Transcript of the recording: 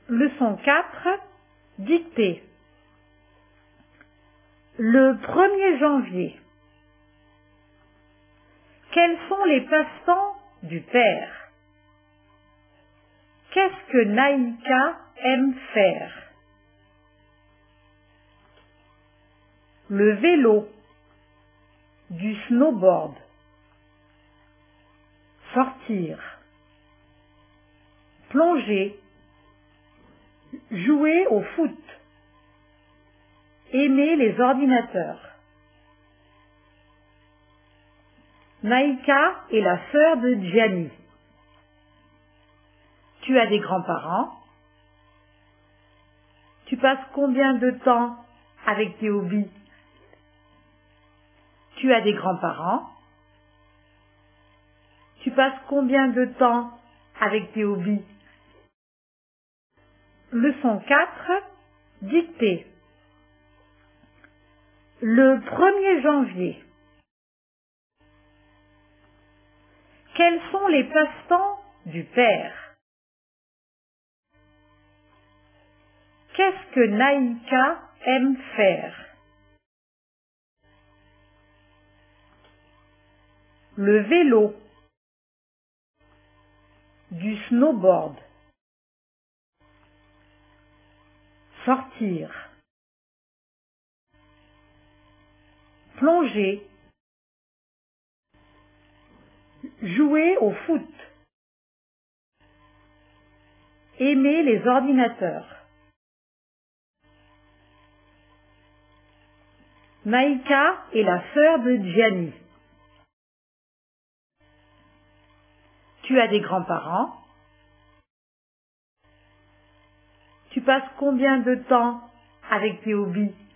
Leçon 4, dictée. Le 1er janvier. Quels sont les passe-temps du père? Qu'est-ce que Naïka aime faire? Le vélo, du snowboard, sortir, plonger, jouer au foot, aimer les ordinateurs. Naïka est la sœur de Gianni. Tu as des grands-parents? Tu passes combien de temps avec tes hobbies? Tu as des grands-parents? Tu passes combien de temps avec tes hobbies? Leçon 4, dictée. Le 1er janvier. Quels sont les passe-temps du père? Qu'est-ce que Naïka aime faire? Le vélo, du snowboard, sortir, plonger, jouer au foot, aimer les ordinateurs. Naïka est la sœur de Gianni. Tu as des grands-parents? Tu passes combien de temps avec tes hobbies?